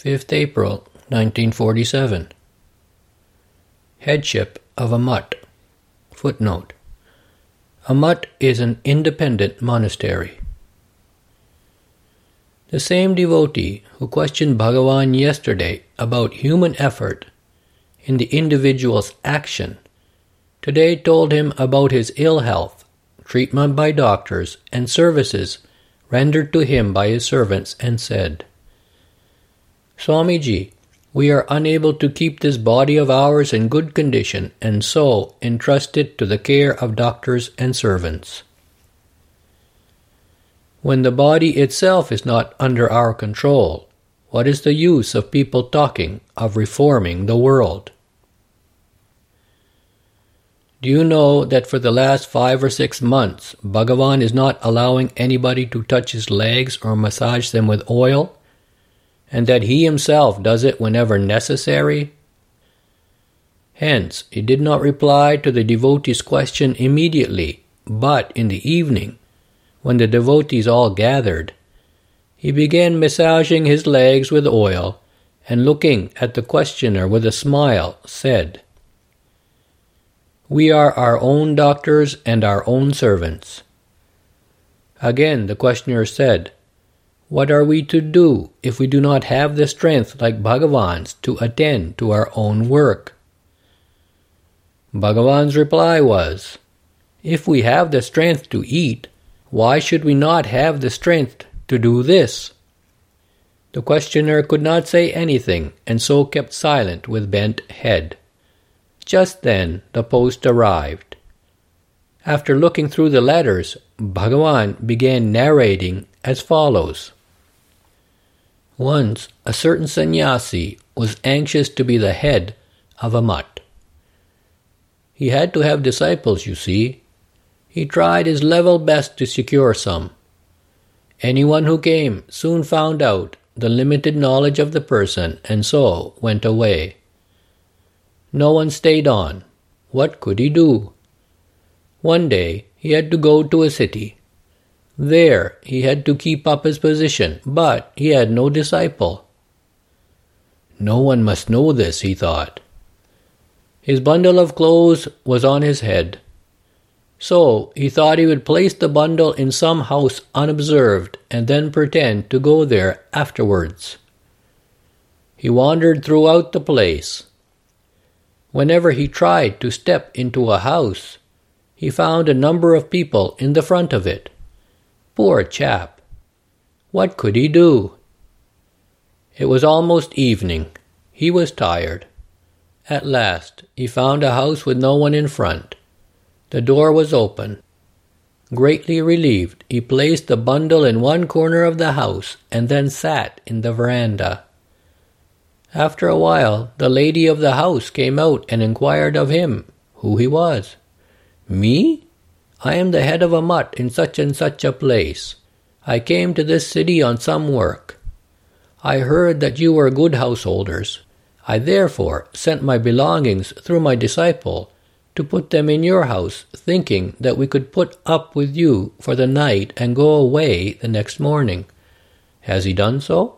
5th April 1947. Headship of a mutt. Footnote. A mutt is an independent monastery. The same devotee who questioned Bhagavan yesterday about human effort in the individual's action today told him about his ill health, treatment by doctors, and services rendered to him by his servants, and said, Swamiji, we are unable to keep this body of ours in good condition, and so entrust it to the care of doctors and servants. When the body itself is not under our control, what is the use of people talking of reforming the world? Do you know that for the last 5 or 6 months, Bhagavan is not allowing anybody to touch his legs or massage them with oil, and that he himself does it whenever necessary? Hence, he did not reply to the devotee's question immediately, but in the evening, when the devotees all gathered, he began massaging his legs with oil, and looking at the questioner with a smile, said, We are our own doctors and our own servants. Again the questioner said, What are we to do if we do not have the strength like Bhagavan's to attend to our own work? Bhagavan's reply was, If we have the strength to eat, why should we not have the strength to do this? The questioner could not say anything, and so kept silent with bent head. Just then the post arrived. After looking through the letters, Bhagavan began narrating as follows. Once a certain sannyasi was anxious to be the head of a mutt. He had to have disciples, you see. He tried his level best to secure some. Anyone who came soon found out the limited knowledge of the person, and so went away. No one stayed on. What could he do? One day he had to go to a city. There he had to keep up his position, but he had no disciple. No one must know this, he thought. His bundle of clothes was on his head. So he thought he would place the bundle in some house unobserved, and then pretend to go there afterwards. He wandered throughout the place. Whenever he tried to step into a house, he found a number of people in the front of it. Poor chap! What could he do? It was almost evening. He was tired. At last he found a house with no one in front. The door was open. Greatly relieved, he placed the bundle in one corner of the house and then sat in the veranda. After a while, the lady of the house came out and inquired of him who he was. Me? I am the head of a mutt in such and such a place. I came to this city on some work. I heard that you were good householders. I therefore sent my belongings through my disciple to put them in your house, thinking that we could put up with you for the night and go away the next morning. Has he done so?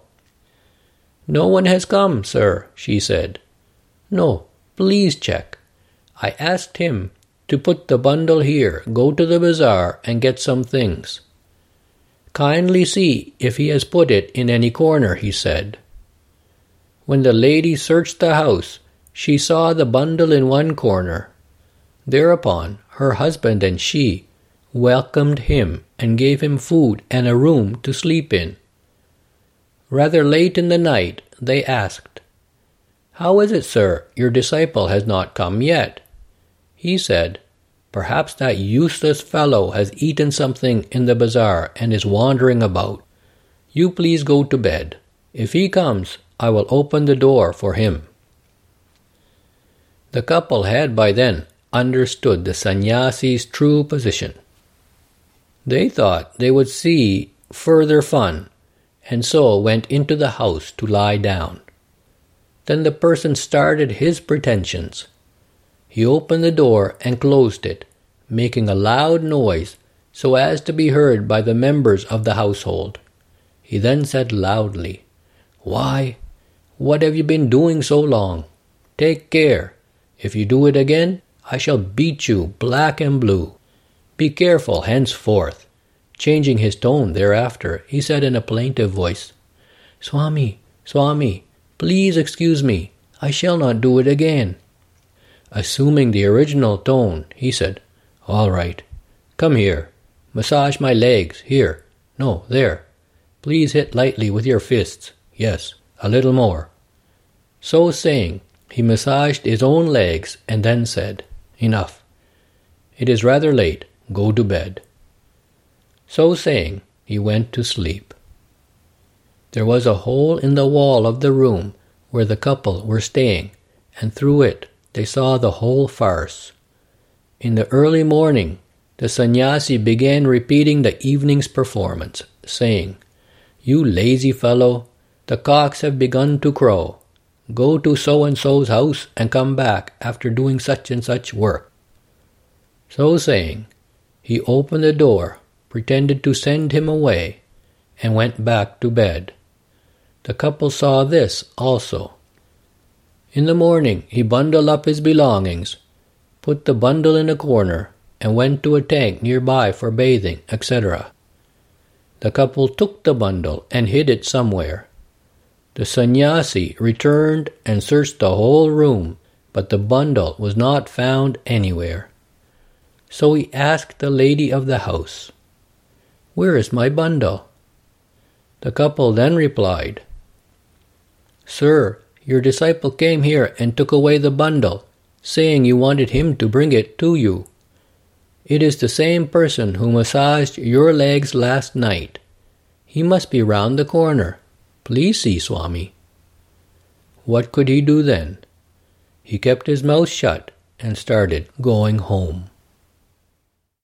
No one has come, sir, she said. No, please check. I asked him to put the bundle here, go to the bazaar and get some things. Kindly see if he has put it in any corner, he said. When the lady searched the house, she saw the bundle in one corner. Thereupon her husband and she welcomed him and gave him food and a room to sleep in. Rather late in the night, they asked, How is it, sir, your disciple has not come yet? He said, Perhaps that useless fellow has eaten something in the bazaar and is wandering about. You please go to bed. If he comes, I will open the door for him. The couple had by then understood the sannyasi's true position. They thought they would see further fun, and so went into the house to lie down. Then the person started his pretensions. He opened the door and closed it, making a loud noise so as to be heard by the members of the household. He then said loudly, Why, What have you been doing so long? Take care. If you do it again, I shall beat you black and blue. Be careful henceforth." Changing his tone thereafter, he said in a plaintive voice, "Swami, Swami, please excuse me. I shall not do it again." Assuming the original tone, he said, "All right. Come here. Massage my legs. Here. No, there. Please hit lightly with your fists. Yes, a little more." So saying, he massaged his own legs and then said, "Enough. It is rather late. Go to bed." So saying, he went to sleep. There was a hole in the wall of the room where the couple were staying, and through it they saw the whole farce. In the early morning, the sannyasi began repeating the evening's performance, saying, "You lazy fellow, the cocks have begun to crow. Go to so-and-so's house and come back after doing such and such work." So saying, he opened the door, pretended to send him away, and went back to bed. The couple saw this also. In the morning he bundled up his belongings, put the bundle in a corner, and went to a tank nearby for bathing, etc. The couple took the bundle and hid it somewhere. The sannyasi returned and searched the whole room, but the bundle was not found anywhere. So he asked the lady of the house, "Where is my bundle?" The couple then replied, "Sir, your disciple came here and took away the bundle, saying you wanted him to bring it to you. It is the same person who massaged your legs last night. He must be round the corner. Please see, Swami." What could he do then? He kept his mouth shut and started going home.